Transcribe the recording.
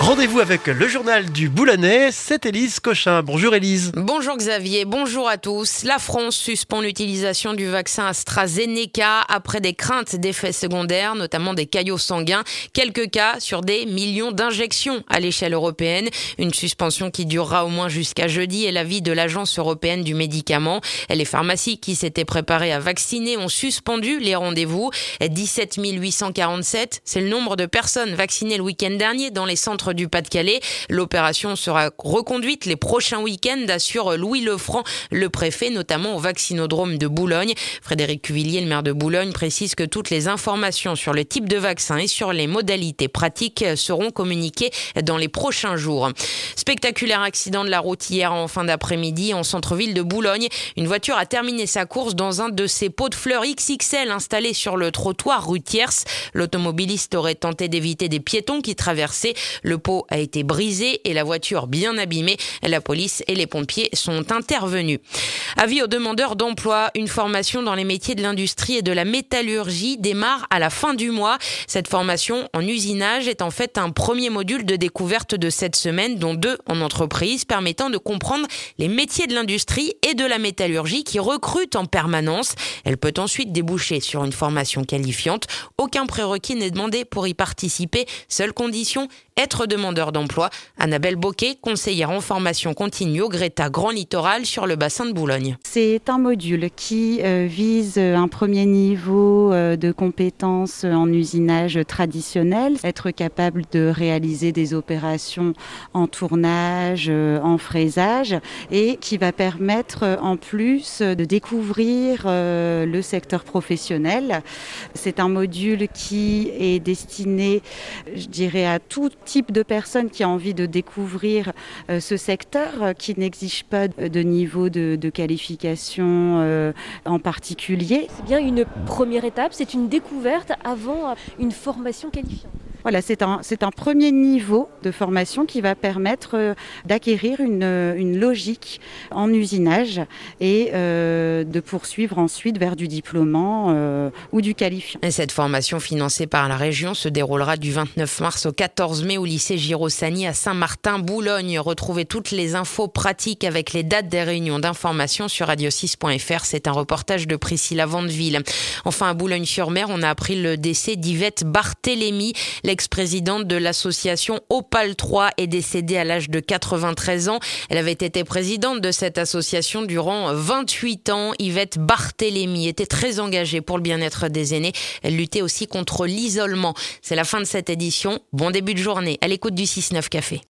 Rendez-vous avec le journal du Boulonnais, c'est Élise Cochin. Bonjour Élise. Bonjour Xavier, bonjour à tous. La France suspend l'utilisation du vaccin AstraZeneca après des craintes d'effets secondaires, notamment des caillots sanguins. Quelques cas sur des millions d'injections à l'échelle européenne. Une suspension qui durera au moins jusqu'à jeudi est l'avis de l'Agence européenne du médicament. Les pharmacies qui s'étaient préparées à vacciner ont suspendu les rendez-vous. 17 847, c'est le nombre de personnes vaccinées le week-end dernier dans les centres du Pas-de-Calais. L'opération sera reconduite les prochains week-ends, assure Louis Lefranc, le préfet, notamment au vaccinodrome de Boulogne. Frédéric Cuvillier, le maire de Boulogne, précise que toutes les informations sur le type de vaccin et sur les modalités pratiques seront communiquées dans les prochains jours. Spectaculaire accident de la route hier en fin d'après-midi en centre-ville de Boulogne. Une voiture a terminé sa course dans un de ces pots de fleurs XXL installés sur le trottoir rue Thiers. L'automobiliste aurait tenté d'éviter des piétons qui traversaient. Le pot a été brisé et la voiture bien abîmée. La police et les pompiers sont intervenus. Avis aux demandeurs d'emploi, une formation dans les métiers de l'industrie et de la métallurgie démarre à la fin du mois. Cette formation en usinage est en fait un premier module de découverte de cette semaine, dont 2 en entreprise, permettant de comprendre les métiers de l'industrie et de la métallurgie qui recrutent en permanence. Elle peut ensuite déboucher sur une formation qualifiante. Aucun prérequis n'est demandé pour y participer. Seule condition, être demandeur d'emploi. Annabelle Boquet, conseillère en formation continue au Greta Grand Littoral sur le bassin de Boulogne. C'est un module qui vise un premier niveau de compétences en usinage traditionnel, être capable de réaliser des opérations en tournage, en fraisage, et qui va permettre en plus de découvrir le secteur professionnel. C'est un module qui est destiné, je dirais, à tout type de personnes qui ont envie de découvrir ce secteur, qui n'exige pas de niveau de qualification en particulier. C'est bien une première étape, c'est une découverte avant une formation qualifiante. Voilà, c'est un premier niveau de formation qui va permettre d'acquérir une logique en usinage et de poursuivre ensuite vers du diplômant ou du qualifiant. Et cette formation financée par la région se déroulera du 29 mars au 14 mai au lycée Giraussani à Saint-Martin-Boulogne. Retrouvez toutes les infos pratiques avec les dates des réunions d'information sur radio6.fr. C'est un reportage de Priscilla Vandeville. Enfin, à Boulogne-sur-Mer, on a appris le décès d'Yvette Barthélémy. L'ex-présidente de l'association Opal 3 est décédée à l'âge de 93 ans. Elle avait été présidente de cette association durant 28 ans. Yvette Barthélémy était très engagée pour le bien-être des aînés. Elle luttait aussi contre l'isolement. C'est la fin de cette édition. Bon début de journée à l'écoute du 6-9 Café.